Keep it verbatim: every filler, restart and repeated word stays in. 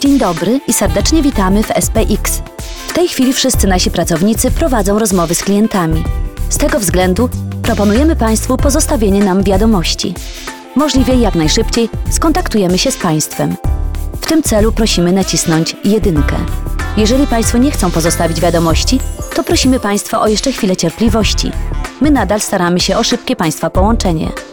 Dzień dobry i serdecznie witamy w S P X. W tej chwili wszyscy nasi pracownicy prowadzą rozmowy z klientami. Z tego względu proponujemy Państwu pozostawienie nam wiadomości. Możliwie jak najszybciej skontaktujemy się z Państwem. W tym celu prosimy nacisnąć jedynkę. Jeżeli Państwo nie chcą pozostawić wiadomości, to prosimy Państwa o jeszcze chwilę cierpliwości. My nadal staramy się o szybkie Państwa połączenie.